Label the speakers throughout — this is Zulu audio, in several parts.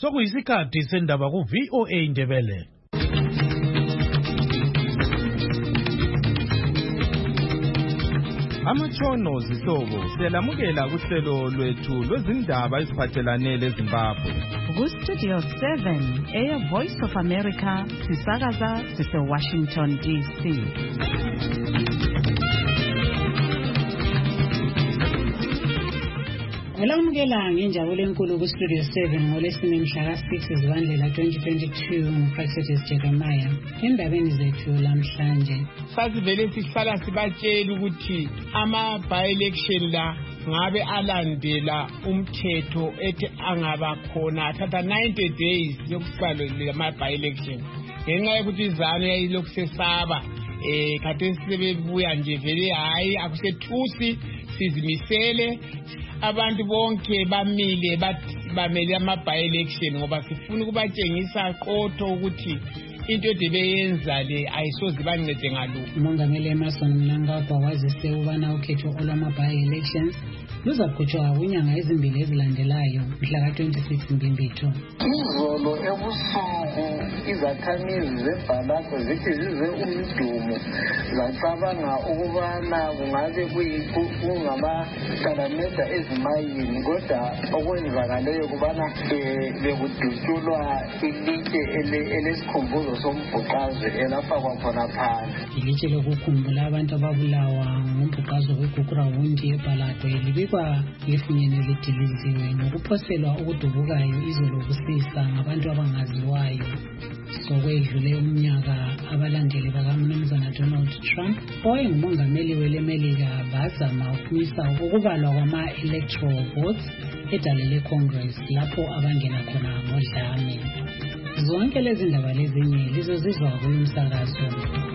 Speaker 1: Sokuyisikhathi sendaba ku VOA Indebele. Amatshono zihlobo siyalamukela kuhlelo lwethu lwezindaba eziphathelane leZimbabwe.
Speaker 2: Ku-Studio 7 Air Voice of America sisakaza sise-Washington DC.
Speaker 3: Ngilamukela ngenjabulo enkulu ku-Studio 7 ngolesine mhla ka-6 Zibandlela 2022 nguProfessor Jeremiah. Endabeni zethu lamhlanje
Speaker 4: sasivele sihlala sibatshela ukuthi ama-by-election la ngabe alandela umthetho ethi angaba khona athatha 90 days yokusiba ama-by-election ngenxa yokuthi izanu yayilokhu sesaba khathesi sebebuya nje vele hayi akusethusi sizimisele abantu bonke bamile bamele ama-by-election ngoba sifuna ukubatshengisa qotho ukuthi into ebeyenza le ayisoze bancede ngalokho.
Speaker 3: uMongameli Emmerson Mnangagwa wazise ubana ukhetho olwama-by-elections luzakhutshwa kwinyanga ezimbili ezilandelayo mhla ka-26 Mbimbitho.
Speaker 5: Izolo ebusuku izakhamizi zebhalako zithi zize umdumo zacabanga ukubana kungabe kungamasalameda ezimayini kodwa okwenzakaleyo kubana bekudutshulwa ilitshe elesikhumbuzo sombhuqazwe elafakwa khona phansi.
Speaker 3: Ilitshe lokukhumbula abantu ababulawa ngombhuqazwe weGugurawundi eBhalagwe libikwa lifunyene lidiliziwe ngokuphoselwa okudubukayo izolo kusisa ngabantu abangaziwayo. Sokwedlule umnyaka abalandeli bakaMnumzana Donald Trump owayengumongameli weleMelika bazama ukumisa ukubalwa kwama-electoral votes edale Congress lapho abangena khona ngodlame. Zonke lezi ndaba lezinye lizozizwa kulo msakazo.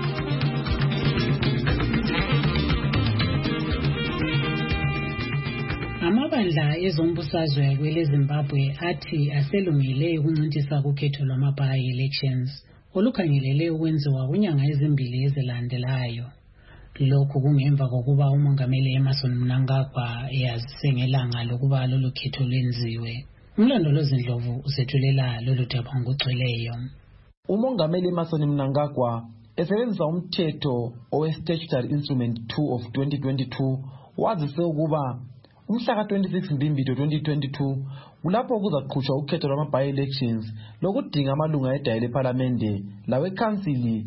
Speaker 3: Amabandla ezombusazwe kweleZimbabwe athi aselungile ukuncintisa kukhetho lwama-by-elections olukhangelele ukwenziwa kwinyanga ezimbili ezilandelayo. Lokhu kungemva kokuba uMongameli Emmerson Mnangagwa yazise ngelanga lokuba lolu khetho lwenziwe. Umlandolozi Ndlovu usethulela lolu daba ngokugcweleyo.
Speaker 6: uMongameli Emmerson Mnangagwa esebenzisa umthetho owe-Statutory Instrument 2 of 2022 wazise ukuba umhla ka-26 Mbimbitho 2022 kulapho kuzaqhutshwa ukhetho lwama-by-elections lokudinga amalunga edale lephalamende lawekhansili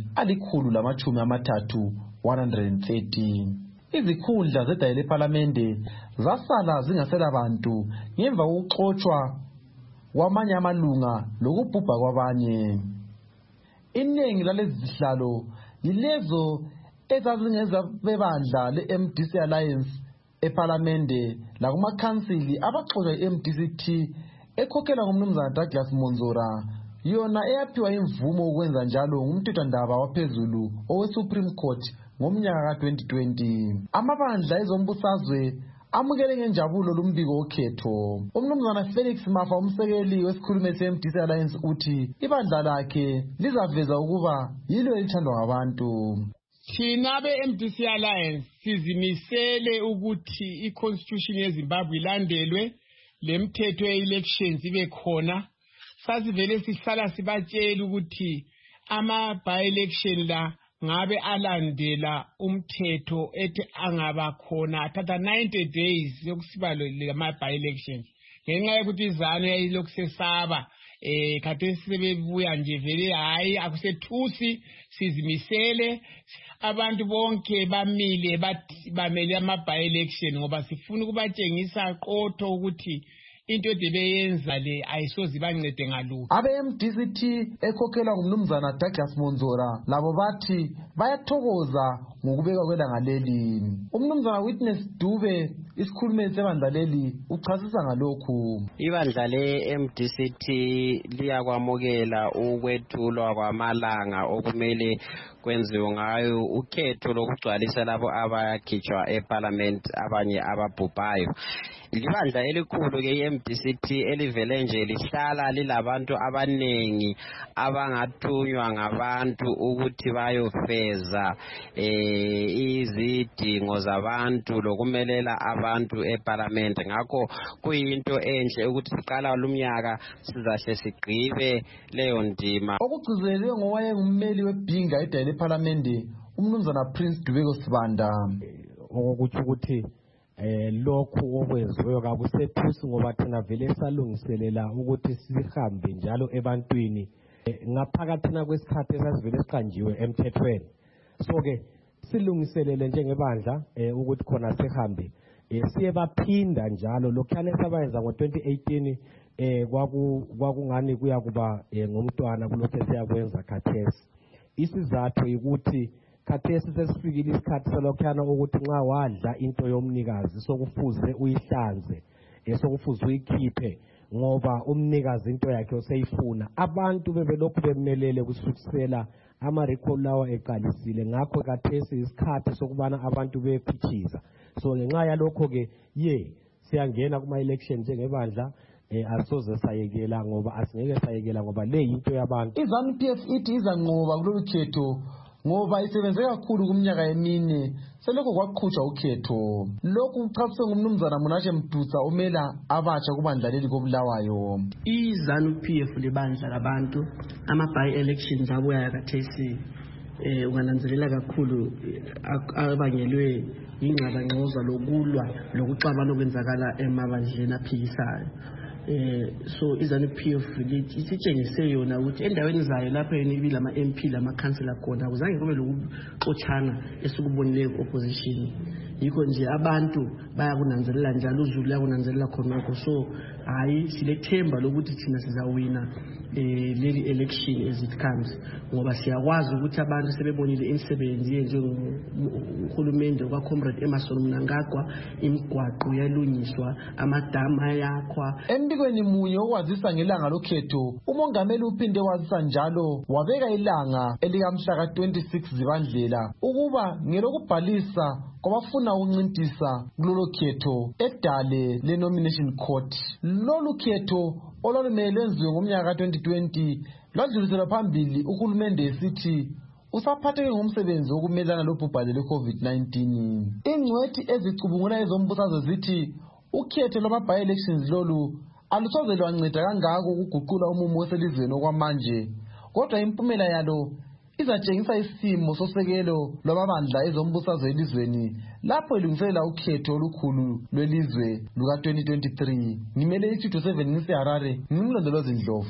Speaker 6: ali-130 130. Izikhundla zedale lephalamende zasala zingasela bantu ngemva kokuxotshwa kwamanye amalunga lokubhubha kwabanye. Iningi lalezi zihlalo yilezo ezazingeza bebandla le-MDC Alliance ephalamende lakumakhansili abaxoxa i-MDCT ekhokhelwa ngumnumzana Douglas Monzora yona eyaphiwa imvumo ukwenza njalo ngumthethwandaba waphezulu owe-Supreme Court ngomnyaka ka-2020. Amabandla ezombusazwe amukele ngenjabulo lumbiko okhetho. Umnumzana Felix Mafa umsekeli wesikhulumeli se-MDC Alliance uthi ibandla lakhe lizaveza ukuba yilo elithandwa ngabantu.
Speaker 4: Thina be-MDC Alliance sizimisele ukuthi i-Constitution yeZimbabwe ilandelwe, lemthetho ye-elections ibe khona. Sasivele sihlala sibatshela ukuthi ama-by-election la ngabe alandela umthetho ethi angaba khona athatha 90 days yokusiba lama-by-elections ngenxa yokuthi izanu yayilokhu sesaba khathesi sebebuya nje vele hayi akusethusi sizimisele abantu bonke bamile bamele ama-by-election ngoba sifuna ukubatshengisa qotho ukuthi into ebeyenza le ayisoze bancede ngalokho.
Speaker 6: Abe-MDCT ekhokhelwa ngumnumzana Douglas Monzora labo bathi bayathokoza ngokubekwa kwelanga leli. Umnumzana Witness Dube isikhulumeli sebandla leli uchasisa ngalokhu.
Speaker 7: Ibandla le-MDCT liyakwamukela ukwethulwa kwamalanga okumele kwenziwe ngayo ukhetho lokugcwalisa labo abakhitshwa eParliament abanye ababhubhayo. libandla elikhulu ke iMDCT elivele nje lihlala lilabantu abanengi abangathunywa ngabantu ukuthi bayofeza izidingo zabantu lokumelela abantu eParliament. Ngakho kuyinto enhle ukuthi siqala lumnyaka sizahle sigqibe leyo ndima.
Speaker 6: Okugcizelwe ngowayengummeli weBhinga edale eParliament umnumzana Prince Dubeko Sibanda
Speaker 8: okuthi ukuthi lokhu okwenziwe kakusethusi ngoba thina vele salungiselela ukuthi sihambe njalo ebantwini ngaphakathina kwesikhathi esasivele siqanjiwe emthethweni. So ke silungiselele njengebandla ukuthi khona sihambe siye baphinda njalo lokhane sabayenza ngo2018 kwakungani kuya kuba ngomntwana kulokho siyakwenza khathesi. Isizathu ukuthi khathesi sesifikile isikhathi salokhana ukuthi nxa wadla into yomnikazi sokufuze uyihlanze sokufuze uyikhiphe ngoba umnikazi into yakhe useyifuna. Abantu bebelokhu bemelele kusukisela ama-recall lawa eqalisile. Ngakho khathesi isikhathi sokubana abantu bephithiza. So ngenxa yalokho ke siyangena kuma-election njengebandla asoze sayekela ngoba asingeke sayekela ngoba le yinto yabantu.
Speaker 6: iZANU-PF ithi izanqoba kulolu khetho ngoba isebenze kakhulu kumnyaka emine selokho kwaqhutshwa ukhetho. Lokhu kuchasiswe ngumnumzana Munashe Mdutsa omela abatsha kubandla leli koBulawayo.
Speaker 9: iZANU-PF libandla labantu ama-by-elections abuya khathesi ungananzelela kakhulu abangelwe ingxabangxoza lokulwa lokuxabana okwenzakala emabandleni aphikisayo. So iZANU-PF isitshengise yona ukuthi endaweni zayo lapho yenibile ama-MP lama-councillor khona kuzange kube lokuxotshana esikubonileyo ku-opposition. Yikho nje abantu bayakunanzelela njalo uzulu uyakunanzelela khonokho. So hayi silethemba lokuthi thina sizawina leli election as it comes ngoba siyakwazi ukuthi abantu sebebonile imisebenzi yenjengohulumende kwaComrade Emmerson Mnangagwa, imigwaqo yalungiswa, amadamu ayakhwa.
Speaker 6: Embikweni munye okwazisa ngelanga lokhetho umongameli uphinde wazisa njalo wabeka ilanga elikamhla ka26 Zibandlela ukuba ngelokubhalisa kwabafuna ukuncintisa kulolu khetho edale le-nomination court. Lolu khetho olwalumelwe lwenziwe ngomnyaka ka2020 lwadluliselwa phambili uhulumende esithi usaphatheke ngomsebenzi wokumelana lobhubhane lwe-COVID-19. Ingcwethi ezicubungula ezombusazwe zithi ukhetho lwama-by-elections lolu alusoze lwanceda kangako ukuguqula umumo weselizweni okwamanje, kodwa impumela yalo izatshengisa isimo sosekelo lwamabandla ezombusazwe elizweni lapho ilungiselela ukhetho olukhulu lwelizwe luka-2023. Ngimele iStudio 7 ngiseHarare, ngimlondolozi Ndlovu.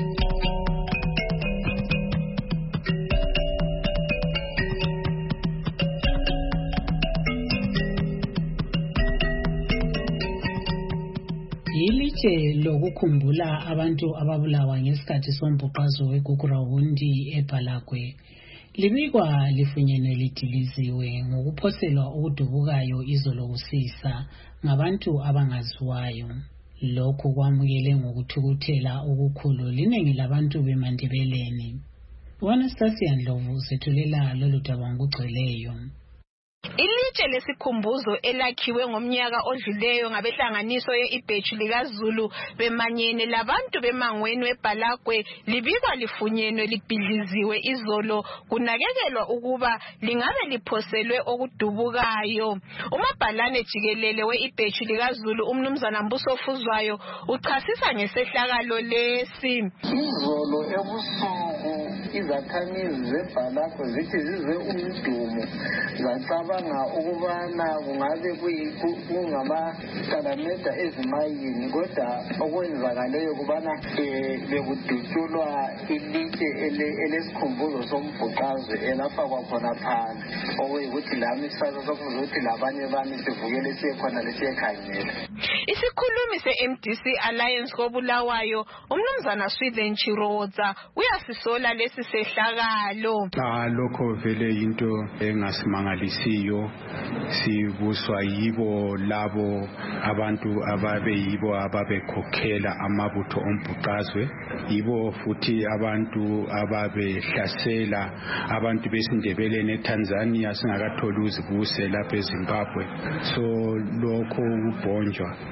Speaker 3: Ilitshe lokukhumbula abantu ababulawa ngesikhathi sombhuqazo weGugurawundi eBhalakwe libikwa lifunyenwe lidiliziwe ngokuphoselwa okudubukayo izolo kusisa ngabantu abangaziwayo. Lokhu kwamukele ngokuthukuthela okukhulu linengi labantu beMandebeleni. Anastasia Ndlovu usethulela lolu daba ngokugcweleyo.
Speaker 10: Ilitshe lesikhumbuzo elakhiwe ngomnyaka odluleyo ngabehlanganiso ye-Ibheju likaZulu bemanyene labantu bemangweni weBhalakwe libikwa lifunyenwe libhidliziwe izolo kunakekelwa ukuba lingabe liphoselwe okudubukayo. Umabhalane jikelele we-Ibheju likaZulu umnumzana Mbuso Fuzwayo uchasisa ngesehlakalo lesi.
Speaker 5: Izolo ebusuku izakhamizi zeBhalakwe zithi zize umdumo zacabanga ukubana kungabe kungamasalameda ezimayini, kodwa okwenzakaleyo kubana bekudutshulwa ilitshe elesikhumbuzo sombhuqazwe elafakwa khona phansi, okuyikuthi lami kusasa sokuze ukuthi labanye bami sivukele siye khona lesiyekhangela.
Speaker 10: Isikhulumi se-MDC Alliance koBulawayo umnumzana Swithen Chiroza uyasisola lesi sehlakalo.
Speaker 11: Lokho vele into engasimangalisiyo, sibuswa yibo labo abantu ababeyibo ababekhokhela amabutho ombhuqazwe, yibo futhi abantu ababehlasela abantu besindebeleni eTanzania singakatholi uzibuse lapha eZimbabwe. So lokho ukubhonjwa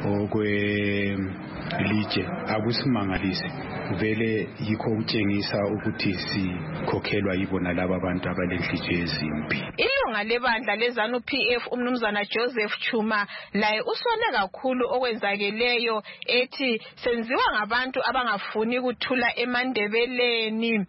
Speaker 11: okwelitshe akusimangalise vele yikho ukutshengisa ukuthi sikhokhelwa yibona laba abantu abalenhliziyo ezimbi.
Speaker 10: Ilunga lebandla lezanu PF umnumzana Joseph Chuma laye usone kakhulu okwenzakeleyo ethi senziwa ngabantu abangafuni ukuthula eMandebeleni.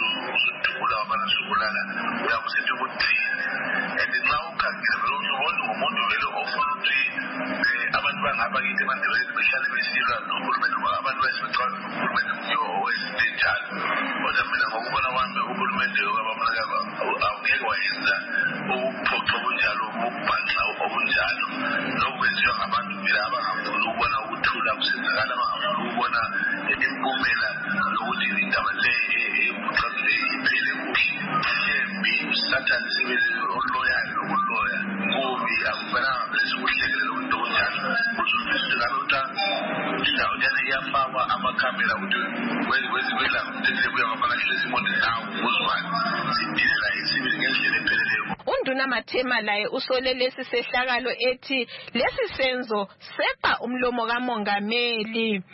Speaker 10: Unduna Mathema laye usole lesi sehlakalo ethi lesi senzo sepa umlomo kamongameli.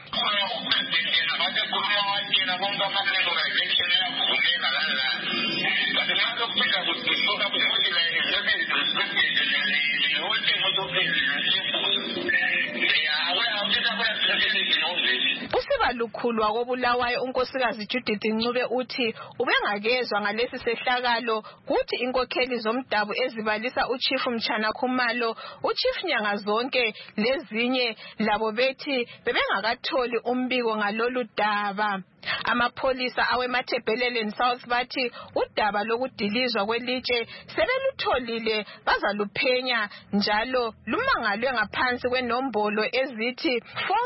Speaker 10: Lukhulu wakobulawayo unkosikazi Judith Ncube uthi ubengakezwa ngalesi sehlakalo kuthi inkokheli zomdabu ezibalisa uChief Mchana Khumalo, uChief Nyanga Zonke lezinye labo bethi bebengakatholi umbiko ngalolu daba. Amapholisa awemathebheleleni South bathi udaba lokudilizwa kwelitshe sebelutholile bazaluphenya njalo lumangalwe ngaphansi kwenombolo ezithi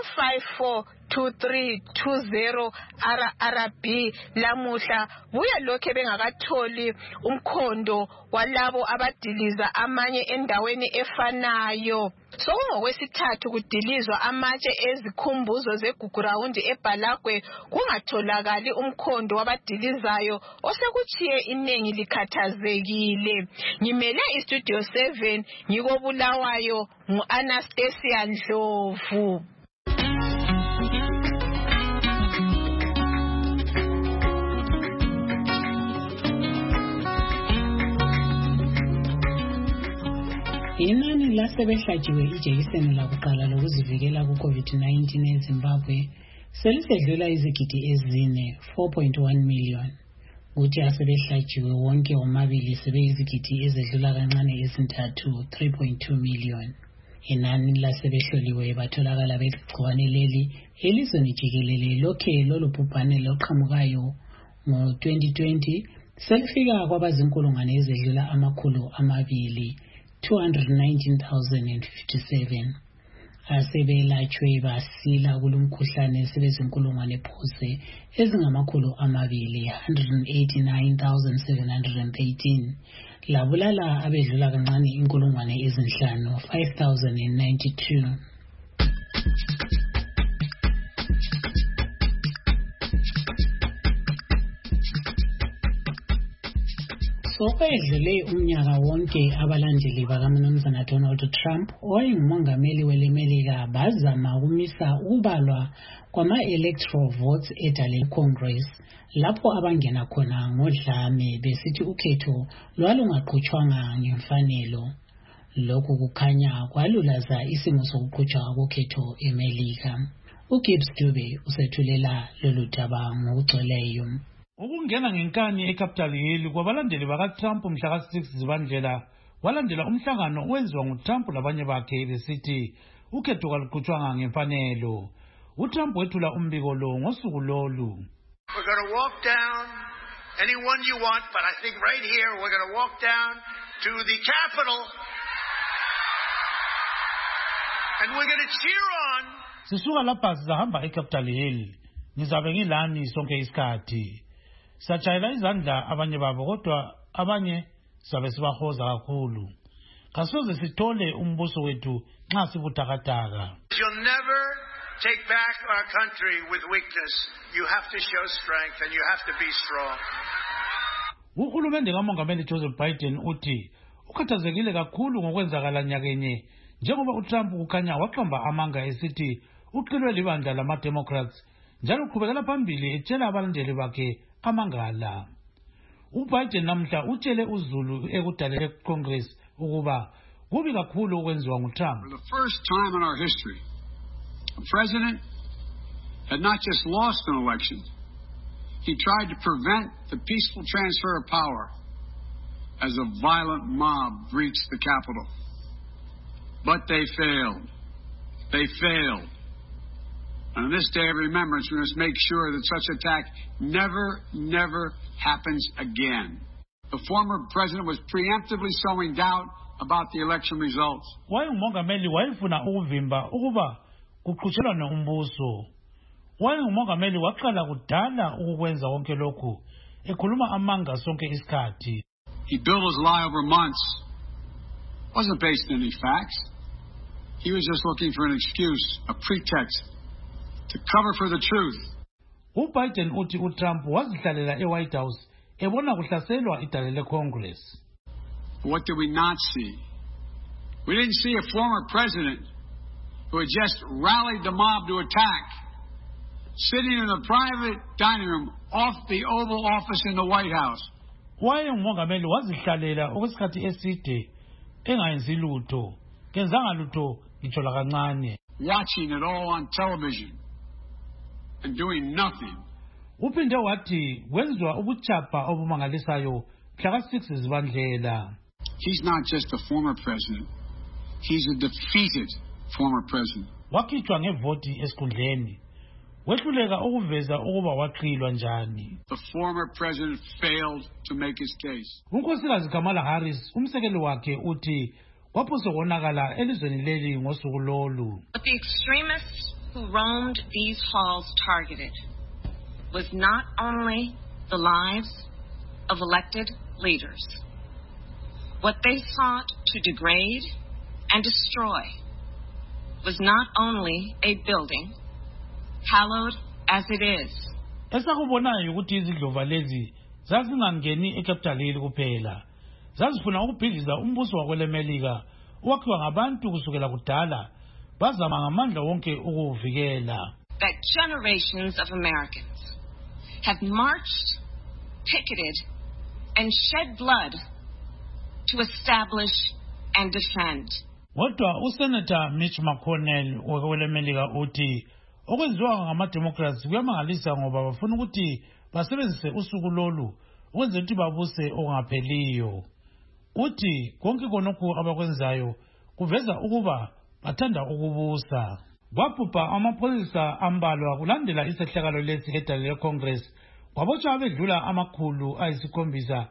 Speaker 10: 4542320 RRB lamuhla buya lokho bengakatholi umkhondo walabo abadiliza amanye endaweni efanayo. Sokungokwesithathu kudilizwa amatshe ezikhumbuzo zeGugurawundi eBhalagwe kungatholakali umkhondo wabadilizayo osekuchiye inengi likhathazekile. Ngimele iStudio 7 ngikobulawayo ngu-Anastasia Ndlovu.
Speaker 3: Inani lasebehlatshiwe ijekiseni lakuqala lokuzivikela ku-COVID-19 eZimbabwe selisedlula izigidi ezine 4.1 million. Kuthi asebehlatshiwe wonke omabili sebeyizigidi ezedlula kancane ezintathu 3.2 million. Inani lasebehloliwe batholakala begciwane leli elizweni jikelele lokhe lolu bhubhane loqhamukayo ngo-2020 selifika kwabazinkulungwane ezedlula amakhulu amabili 219,057. Asebelatshwe basila kulumkhuhlane sebezinkulungwane phose ezingamakhulu amabili 189,713. Labulala abedlula kancane inkulungwane ezinhlanu 5,092. Sokwedlule umnyaka wonke abalandeli bakaMnumzana Donald Trump owayengumongameli welemelika bazama ukumisa ukubalwa kwama-electoral votes edale Congress lapho abangena khona ngodlame besithi ukhetho lwalungaqhutshwanga ngemfanelo. Lokhu kukhanya kwalulaza isimo sokuqhutshwa kokhetho eMelika. uGibbs Dube usethulela lolu daba ngokugcweleyo.
Speaker 1: Ukungena ngenkani eCapitol Hill kwabalandeli bakaTrump mhla ka-6 Zibandlela walandela umhlangano owenziwa nguTrump labanye bakhe besithi ukhetho kaluqhutshwanga ngemfanelo. uTrump wethula umbiko lo ngosuku lolu.
Speaker 12: We're going to walk down anyone you want, but I think right here we're going to walk down to the Capitol and we're going to cheer on.
Speaker 1: Sisuka lapha sizahamba eCapitol Hill. Ngizabe ngilani sonke isikhathi. Satshayela izandla abanye babo kodwa abanye sabe sibahoza kakhulu. Kasoze sithole umbuso wethu nxa sibuthakataka.
Speaker 12: You'll never take back our country with weakness. You have to show strength and you have to be strong.
Speaker 1: Uhulumende kaMongameli Joseph Biden uthi ukhathazekile kakhulu ngokwenzakala nyakenye njengoba uTrump kukhanya waqamba amanga esithi uqilwe libandla lama-Democrats njalo uqhubekela phambili etshela abalandeli bakhe amangala. UBiden namhla utshele uZulu ekudalele kuCongress ukuba kubi kakhulu okwenziwa nguTrump.
Speaker 13: For the first time in our history, a president had not just lost an election, he tried to prevent the peaceful transfer of power as a violent mob breached the Capitol. But they failed. They failed. And on this day of remembrance, we must make sure that such attack never happens again. The former president was preemptively sowing doubt about the election results.
Speaker 1: Wayengumongameli wayefuna ukuvimba ukuba kuqhutshelwane umbuso. Wayengumongameli waqala kudala ukukwenza konke lokhu ekhuluma amanga sonke isikhathi.
Speaker 13: He built his lie over months. Wasn't based on any facts. He was just looking for an excuse, a pretext to cover for the truth.
Speaker 1: UBiden uthi uTrump wazihlalela eWhite House ebona kuhlaselwa idale leCongress.
Speaker 13: What did we not see? We didn't see a former president who had just rallied the mob to attack, sitting in a private dining room off the Oval Office in the White House.
Speaker 1: Wayengumongameli wazihlalela okwesikhathi eside engayenzi lutho, kenzanga lutho ngitsho lakancane.
Speaker 13: Watching it all on television and doing nothing.
Speaker 1: Uphinde wathi wenziwa ubuchapha obumangalisayo mhla ka-6 Zibandlela.
Speaker 13: He's not just a former president. He's a defeated former president.
Speaker 1: Wakhitshwa ngevoti esikhundleni. Wehluleka ukuveza ukuba waqilwa njani.
Speaker 13: The former president failed to make his case.
Speaker 1: uNkosikazi Kamala Harris umsekeli wakhe uthi kwaphose konakala elizweni leli ngosuku lolu.
Speaker 14: But the extremists who roamed these halls targeted was not only the lives of elected leaders. What they sought to degrade and destroy was not only a building, hallowed as it is.
Speaker 1: Esakubonayo ukuthi izidlova lezi zazingangeni eCapitol Hill kuphela. Zazifuna ukubhidliza umbuso wakwelemelika owakhiwa ngabantu kusukela kudala bazama ngamandla wonke ukuvikela.
Speaker 14: That generations of Americans have marched, picketed, and shed blood to establish and defend.
Speaker 1: Kodwa uSenator Mitch McConnell wakwelemelika uthi okwenziwa ngama-Democrats kuyamangalisa ngoba bafuna ukuthi basebenzise usuku lolu ukwenza ukuthi babuse okungapheliyo. Uthi konke konokho abakwenzayo kuveza ukuba bathanda ukubusa. Kwabhubha amapholisa ambalwa kulandela isehlakalo lesi edale leCongress kwabotshwa abedlula amakhulu ayisi-7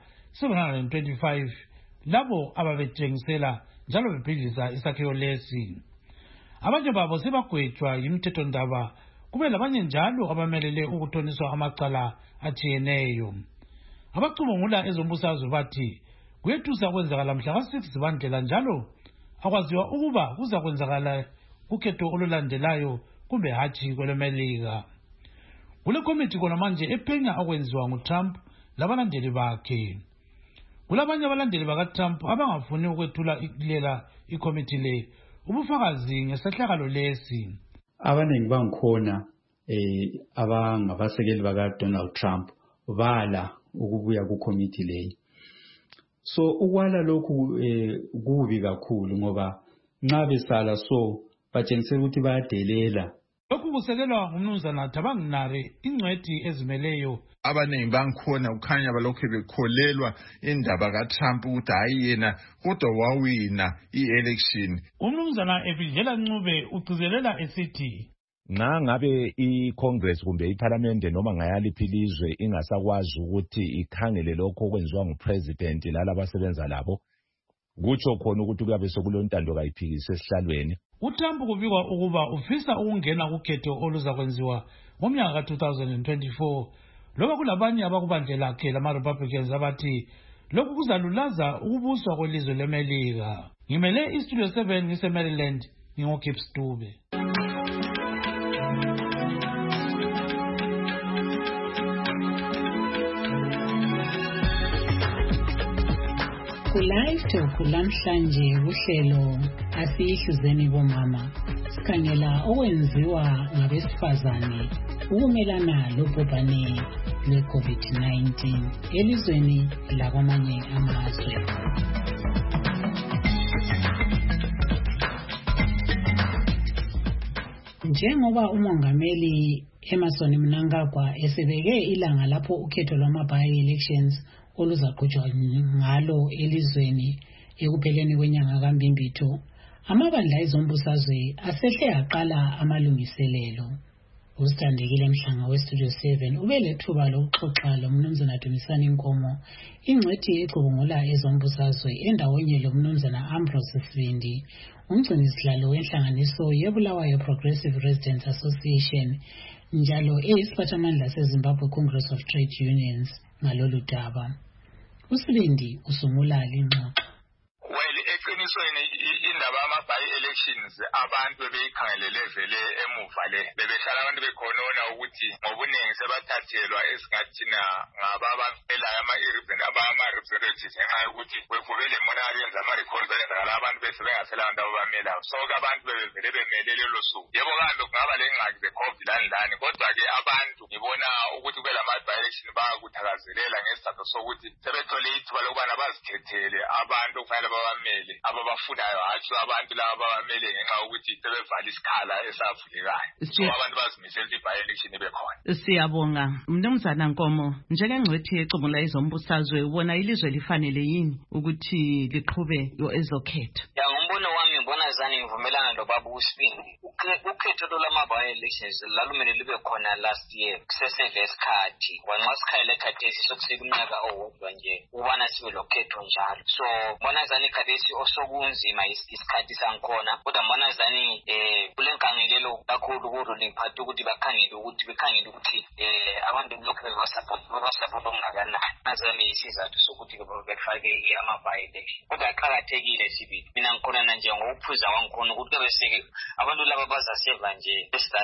Speaker 1: 725 labo ababetshengisela njalo bebhidliza isakhiwo lesi. Abanye babo sebagwetshwa yimthethondaba kube labanye njalo abamelele ukuthoniswa amacala atshiyeneyo. Abacubungula ezombusazwe bathi kuyethusa kwenzakala mhla ka-6 Zibandlela njalo akwaziwa ukuba kuza kwenzakala kukhetho olulandelayo kumbe hatshi kwelemelika. Kule komiti kona manje ephenya okwenziwa nguTrump labalandeli bakhe. Kulabanye abalandeli bakaTrump abangafuni ukwethula ilela ikomiti le ubufakazi ngesehlakalo lesi.
Speaker 11: Abaningi bangikhona abangabasekeli bakaDonald Trump bala ukubuya kukomiti leyi. So ukwala lokhu kubi kakhulu ngoba nxa besala so batshengisela ukuthi bayadelela.
Speaker 1: Lokhu kusekelwa ngumnumzana Thabanginare ingcwethi ezimeleyo.
Speaker 15: Abaningi bangikhona kukhanya balokhu bekholelwa indaba kaTrump ukuthi hayi yena kodwa wawina i-election.
Speaker 1: Umnumzana Evidlela Ncube ugcizelela esithi
Speaker 16: ngabe iCongress kumbe iParliament noma ngayaliphi ilizwe ingasakwazi ukuthi ikhangele lokho okwenziwa ngupresident lalabo abasebenza labo kutsho khona ukuthi kuyabe sekulontando kayiphikise esihlalweni.
Speaker 1: uTrump kubikwa ukuba ufisa ukungena kukhetho oluzakwenziwa ngomnyaka ka-2024 loba kulabanye abakubandle lakhe lama-Republicans abathi lokhu kuzalulaza ukubuswa kwelizwe lemelika. Ngimele iStudio 7 ngise-Maryland ngingoKip Stube.
Speaker 3: Ku-Live Talk lamhlanje uhlelo asiyihluzeni bomama sikhangela okwenziwa ngabesifazane ukumelana lobhubhane lwe-COVID-19 elizweni lakwamanye amazwe. Njengoba umongameli Emmerson Mnangagwa esebeke ilanga lapho ukhetho lwama-by-elections oluzaqhutshwa ngalo elizweni ekupheleni kwenyanga kaMbimbitho, amabandla ezombusazwe asehle aqala amalungiselelo. Usithandekile Mhlanga weStudio 7 ubelethuba lokuxoxa lomnumzana Dumisani Nkomo, ingcwethi ecubungula ezombusazwe endawonye lomnumzana Ambrose Sibindi, umgcinisihlalo wenhlanganiso yeBulawayo Progressive Residents Association, njalo eyisiphathamandla seZimbabwe Congress of Trade Unions ngalolu daba. Usibindi usungula lengxoxo.
Speaker 17: Eqinisweni indaba yama-by-elections abantu bebeyikhangelele vele emuva le bebehlala abantu bekhonona ukuthi ngobuningi sebathathelwa esingathina ngababamelayo ama-representatives ngenxa yokuthi bevubele monakalo yenza ama-recalls belenzakala abantu besebengasela abantu ababamelayo. So-ke abantu bebevele bemele lelo suku. Yebo kambe kungaba le ngxaki ze-COVID lani, kodwa-ke abantu ngibona ukuthi kube lama-by-election bayakuthakazelela ngesizathu sokuthi sebethole ithuba lokubana bazikhethele abantu okufanele babamele ababafunayo, hatshi abantu laba ababamele ngenxa yokuthi sebevala isikhala esavulekayo. So abantu bazimisela i-by-election ibe khona.
Speaker 2: Siyabonga. Mnumzana Nkomo, njengengcwethi ecubungula ezombusazwe, ubona ilizwe lifanele yini ukuthi liqhube ezokhetho?
Speaker 18: Ngombono wami ngibona zani ngivumelana lobaba uSibindi. Ukhetho lwama-by-elections lalumele libe khona last year kusesevesikhathi kwanxa sikhayele khathesi sokusekunyaka owodwa nje ubana sibe lokhetho njalo. So mbona zani khathesi osokunzima isikhathi sangikhona, kodwa mbona zani kule nkangelelo kakhulu ku-ruling party ukuthi bekhangele ukuthi abantu lokhu bebasapota okungakanani. Nazami isizathu sokuthi befake ama-by-election, kodwa aqakathekile Sibindi. Mina ngikhona nje ngokuphuza wangikhona ukuthi beseke abantu laba bazaseva nje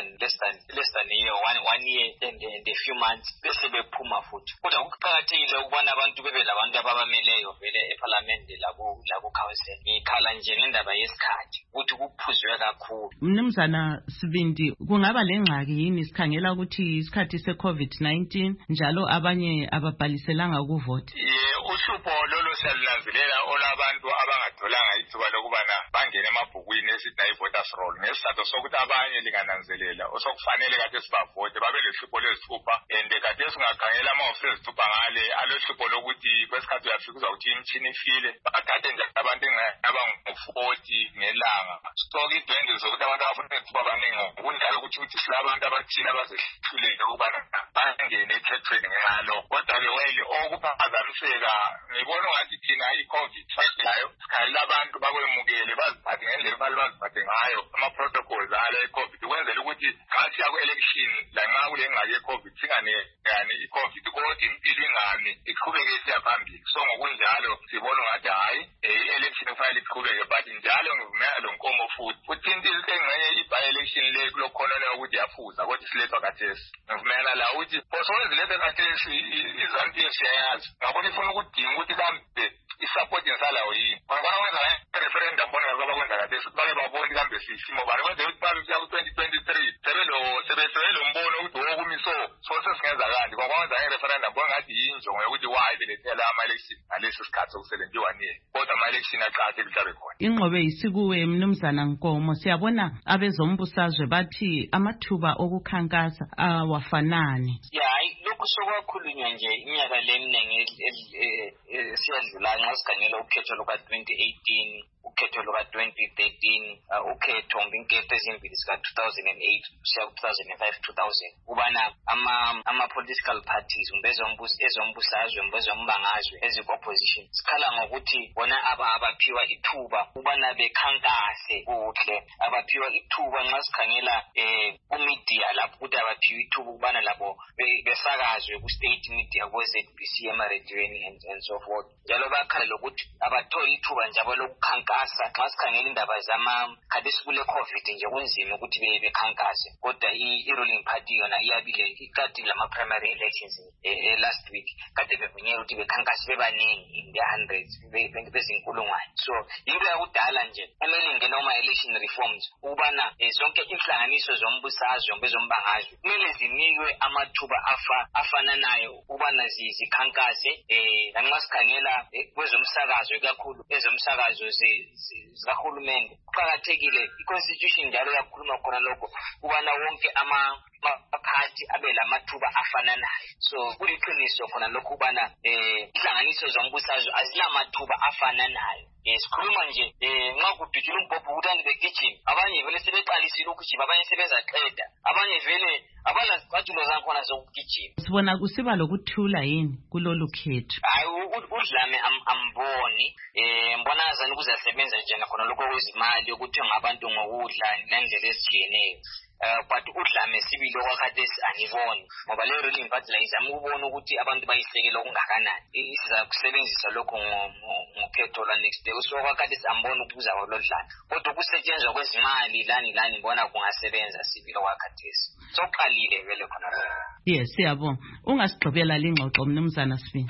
Speaker 18: less than a year, one year and a few months bese bephuma futhi. Kodwa kuqakathekile ukubona abantu bebe labantu ababameleyo vele eParliament labo council. Ngikhala nje ngendaba yesikhathi ukuthi kuphuzwe kakhulu.
Speaker 2: Mnumzana Sibindi, kungaba lengxaki yini sikhangela ukuthi isikhathi se-COVID-19 njalo abanye ababhaliselanga ukuvota?
Speaker 17: Uhlupho lolo siyalinanzelela olabantu abangatholanga ithuba lokubana bangene emabhukwini esithi nayi-voters roll ngesizathu sokuthi abanye lingananzelela osokufanele kade sibavote babe lehlupho lezithupha, and kade singakhangela amahofisi ezithupha ngale alohlupho lokuthi kwesikhathi uyafika uzawuthi imtshini ifile bathathe nje abantu abangu-40 ngelanga. So-ke idwendwe zokuthi abantu abafuna izithupha abaningi kunjalo ukuthi silabantu abathile abazehluleka ukubana bangene ekhethweni ngalo. Kodwa-ke wele okuphazamiseka ngibona ungathi thina i-COVID layo sikhalela abantu bakwemukele baziphathe ngendlela baziphathe ngayo ama-protocols ala e-COVID ukwenzela ukuthi nxa siya ku-election lanxa kule ngxaki ye-COVID singanekani i-COVID kodwa impilo ingami iqhubeke isiya phambili. So ngokunjalo sibona ungathi hayi i-election kufanele iqhubeke, but njalo ngivumelana lo Nkomo futhi uthinta engxenye i-by-election le kulokhonona ukuthi yafuza kodwa isilethwa khathesi. Ngivumelana la ukuthi osowenziletha khathesi iZANU-PF siyayazi ngabona ifuna ukudinga ukuthi kambe i-support yensalayo yini. Kwangona wenza i-referendum bona ngakwenza khathesi ukuthi bake babone kambe sisimo bani kwenze ukuthi babe kuya ku-2023 sebelo mbono ukuthi wokumiso sesingenza kanti kwakwenza i-referendum bona ngathi yinjongo yokuthi why belethela ama-election ngalesi sikhathi soku-71 years, kodwa ama-election aqakathekile mhlabe khona.
Speaker 2: Ingqobe isikuwe Mnumzana Nkomo, siyabona abezombusazwe bathi amathuba okukhankasa awafanani.
Speaker 18: Hayi lokhu sokwakhulunywa nje iminyaka leminingi siyadlula nxa sikhangela ukhetho luka-2018 ukhetho luka-2013 ukhetho ngenketho ezimbili zika-2008 kusiya ku-2005-2000 ubana ama-political parties ezombusazwe ezombangazwe ezikopposition sikhala ngokuthi bona abaphiwa ithuba ubana bekhankase kuhle, abaphiwa ithuba nxa sikhangela kumedia lapho ukuthi baphiwe ithuba ukubana labo besakazwe ku-state media ku-ZBC emarediyweni and so forth. Njalo bayakhala lokuthi abatholi ithuba njalo lokukhankasa xa sikhangela indaba khathesi kule COVID nje kunzima ukuthi bekhankase, kodwa i-ruling party yona iyabile ikati lama-primary elections last week kade bevunyelwa ukuthi bekhankase bebaningi in the hundreds bezinkulungwane. So into yakudala nje emele ingena kuma-election reforms ukubana zonke inhlanganiso zombusazwe bezombangazwe kumele zinikwe amathuba afananayo ukubana zikhankase. Lanxa sikhangela kwezomsakazo kakhulu ezomsakazo zikahulumende kuqakathekile i-constitution njalo yakhuluma khona lokho ukubana wonke amaphathi abe lamathuba afananayo. So kuliqiniso khona lokho ukubana inhlanganiso zombusazwe azinamathuba afananayo. Sikhuluma nje nxa kudutshula umbhobho ukuthi begijima, abanye vele sebeqalisile ukugijima, abanye sebezaqeda, abanye vele abanazicathulo zakhona zokugijima.
Speaker 2: Sibona kusiba lokuthula yini kulolu khetho?
Speaker 18: Hayi, uDlame amboni mbona azani ukuzasebenza nje nakhona lokho kwezimali ukuthi ngabantu ngokudla nendlela ezitshiyeneyo. But uDlame sibili okwakhathesi angiboni ngoba le ruling party la izama ukubona ukuthi abantu bayisekela okungakanani. Isiza kusebenzisa lokho ngokhetho la next day. So okwakhathesi amboni ukuthi kuzaba lodlala, kodwa ukusetshenzwa kwezimali lani mbona kungasebenza sibili okwakhathesi. Soqalile vele khona.
Speaker 2: Yes, siyabonga. Ungasigqibela lingxoxo Mnumzana Sibini.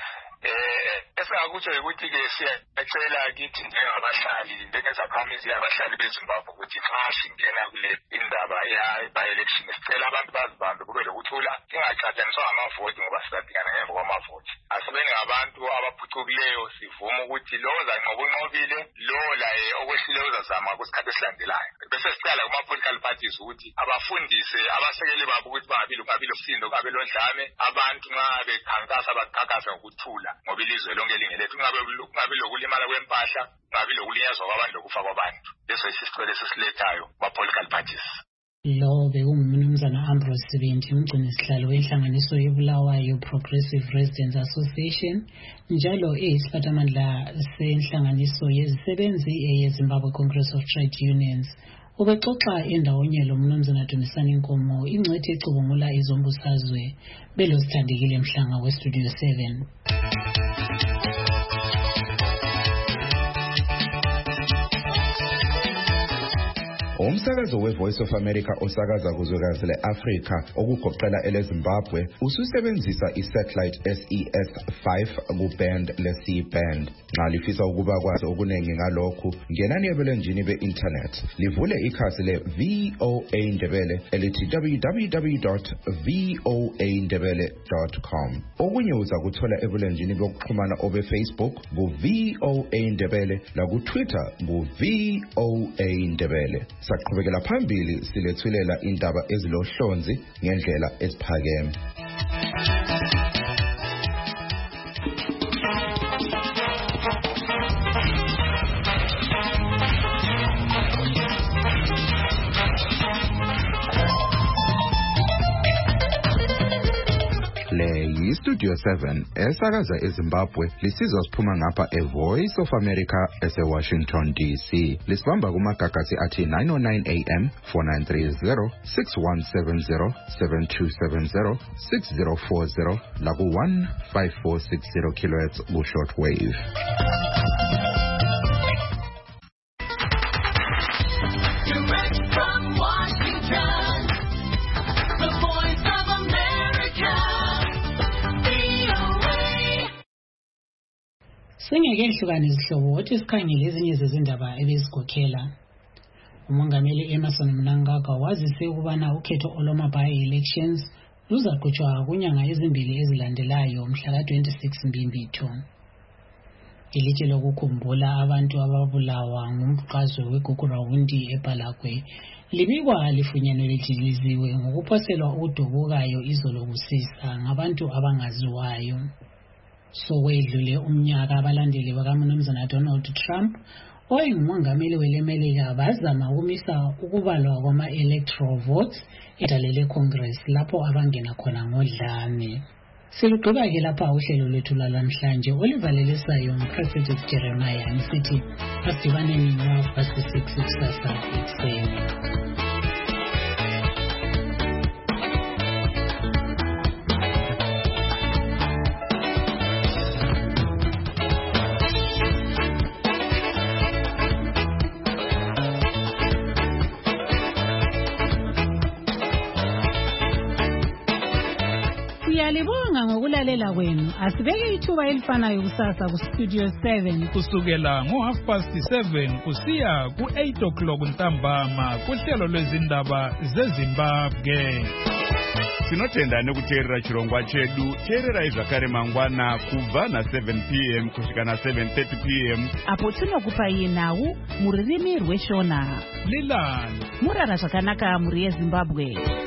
Speaker 17: Esakutsho ukuthi ke siyacela kithi njengabahlali njengezakhamizi yabahlali beZimbabwe ukuthi xa singena kule indaba by-election sicela abantu bazibambe kube lokuthula, singacatshaniswa ngamavoti ngoba sizadingana ngemva kwamavoti. Asibeni ngabantu abaphucukileyo, sivume ukuthi lowo zanqobunqobile lowo laye okwehlile uzazama kwesikhathi esilandelayo. Bese sicela kuma-political parties ukuthi abafundise abasekeli babo ukuthi kungabi losindo, kungabi lodlame, abantu nxa bekhankasa bakhankasa ngokuthula ngoba ilizwe lonke lingelethu, kungabi lokulimala kwempahla, kungabi lokulinyazwa kwabantu lokufa kwabantu. Leso isicelo esisilethayo kwa-political parties.
Speaker 3: Lo bekungumnumzana Ambrose Sibindi, umgcinisihlalo wenhlanganiso yeBulawayo Progressive Residents Association, njalo eyisiphathamandla senhlanganiso yezisebenzi yeZimbabwe Congress of Trade Unions. Ubexoxa endawonye lo mnumzana Dumisani Nkomo, ingcwethi ecubungula izombusazwe belosithandekile Mhlanga weStudio 7.
Speaker 19: Umsakazo we-Voice of America osakaza kuzwekazi le-Afrika okugoqela eleZimbabwe ususebenzisa i-satellite SES5 ku-band le-C-band. Nxa lifisa ukuba kwazi okuningi ngalokhu, ngenani ebulenjini be-internet livule ikhasi le-VOA Ndebele elithi www.voandebele.com. Okunye uzakuthola ebulenjini bokuxhumana obe-Facebook ku-VOA Ndebele laku-Twitter ku-VOA Ndebele. Saqhubekela phambili silethulela indaba ezilohlonzi ngendlela esiphakeme. Studio 7 esakaza eZimbabwe lisizwa siphuma ngapha eVoice of America ese-Washington DC. Lisibamba kumagagasi athi 909 AM 4930 6170 7270 6040 laku 15460 kHz ku shortwave.
Speaker 3: Singekehlukana izihlobo wathi sikhangele ezinye zezindaba ebezikhokhela. Umongameli Emmerson Mnangagwa wazise ukubana ukhetho olwama-by-elections luzaqhutshwa kunyanga ezimbili ezilandelayo mhla ka-26 Mbimbitho. Ilitshe lokukhumbula abantu ababulawa ngumbhuqazwe weGugurawundi eBalagwe libikwa lifunyenwe lidiliziwe ngokuphoselwa udubukayo izolo kusisa ngabantu abangaziwayo. Sokwedlule umnyaka abalandeli bakaMnumzana Donald Trump oyengumongameli welemelika bazama ukumisa ukubalwa kwama-electoral votes edalele Congress lapho abangena khona ngodlame. Silugqiba-ke lapha uhlelo lwethu lwalamhlanje olivalelisayo nguPresident Jeremiah ngisithi asidibaneni ngapasi 6 kusasa ekuseni. Siyalibonga ngokulalela kwenu. Asibeke ithuba elifanayo kusasa ku Studio 7
Speaker 20: kusukela ngo7:30 kusiya ku8 ntambama kuhlelo lwezindaba zeZimbabwe.
Speaker 21: Tinotenda nekuteerera chirongwa chedu. Teererai zvakare mangwana kubva na7 p.m. kusvika na7:30 p.m.
Speaker 2: apo tinokupai nhau mururimi rweshona.
Speaker 20: Lilani
Speaker 2: murara zvakanaka muri yeZimbabwe.